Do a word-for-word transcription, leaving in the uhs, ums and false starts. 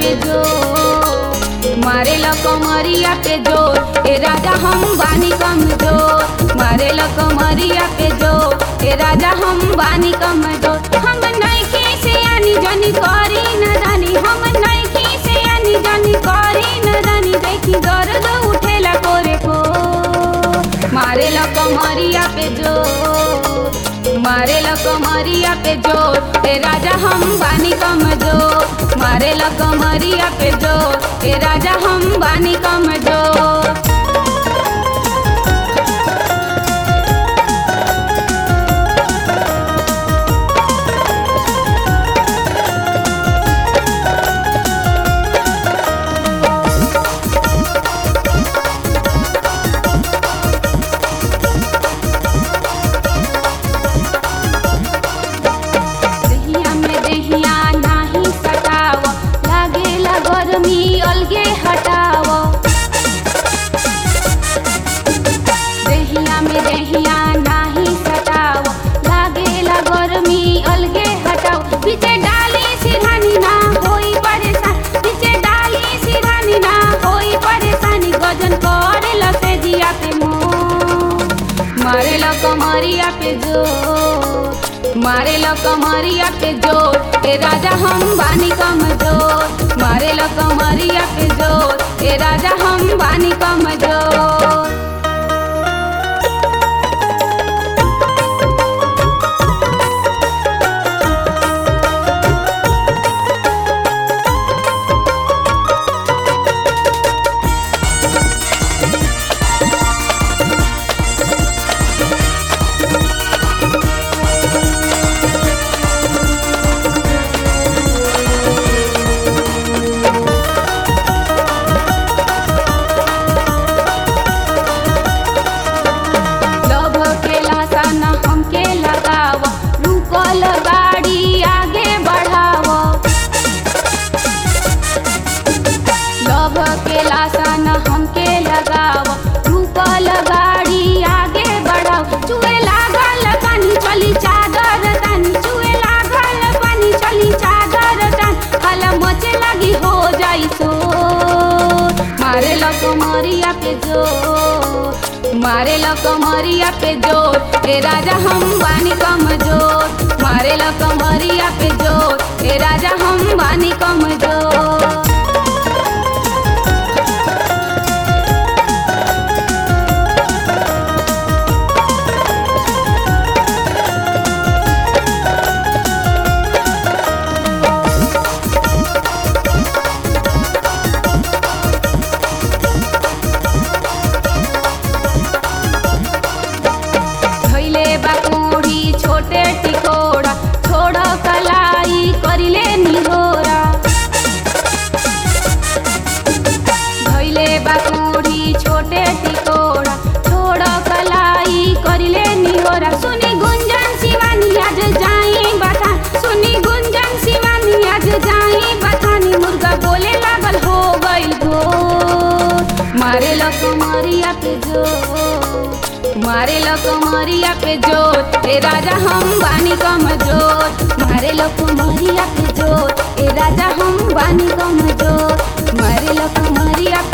पे जोर, मारे लो कमरिया पे जोर, ए राजा हम बानी कमजोर, मारे लो कमरिया पे जोर, ए राजा हम बानी कमजोर। हम नइखे से आनी जानी करी न दानी, हम नइखे से आनी जानी करी न दानी, देखी दर्द उठेला कोरे को, मारे लो कमरिया पे जोर, मारे लो कमरिया पे जोर, ए राजा हम बानी कमजोर, मारे लो कमरिया पे जोर, ए राजा हम बानी कमजोर। मारे लो कमरिया पे जोर, मारे लो कमरिया पे जोर, ए राजा हम बानी कमजोर, मारे लो कमरिया पे जोर, ए राजा हम बानी कमजोर। हमके लगाव रुकल गाड़ी आगे बढ़ाओ, चुए लागल पानी चली चादर तानी, चुए लागल पानी चली चादर तानी, खाला मचे लगी हो जाई शोर, मारे लो कमरिया पे जोर, मारे लो कमरिया पे जोर, ए राजा हम बानी कमजोर, मारे लो कमरिया पे जोर, ए राजा हम बानी कमजोर। छोटे टिकोड़ा छोड़ कलाई करिले निहोरा, धइले बाकोड़ी छोटे टिकोड़ा छोड़ कलाई करिले निहोरा, सुनी गुंजन शिवानी आज जाई बता, सुनी गुंजन शिवानी आज जाई बतानी, मुर्गा बोले लागल हो गइल भोर, मारे लो कमरिया पे जोर, मारे लो कमरिया पे जोर, ए राजा हम बानी कमजोर, मारे लो कमरिया पे जोर, ए राजा हम बानी कमजोर, मारे लो कमरिया